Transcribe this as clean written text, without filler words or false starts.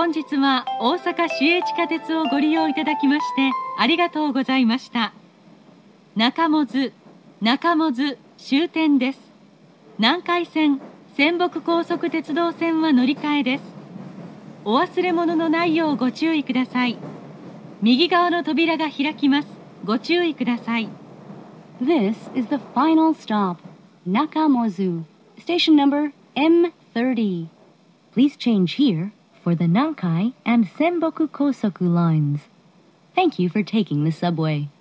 本日は大阪市営地下鉄をご利用いただきましてありがとうございました。中百舌終点です。南海線泉北高速鉄道線は乗り換えです。お忘れ物のないようご注意ください。右側の扉が開きます。ご注意ください。 This is the final stop, Nakamozu, station number M30. Please change here for the Nankai and Senboku Kosoku lines. Thank you for taking the subway.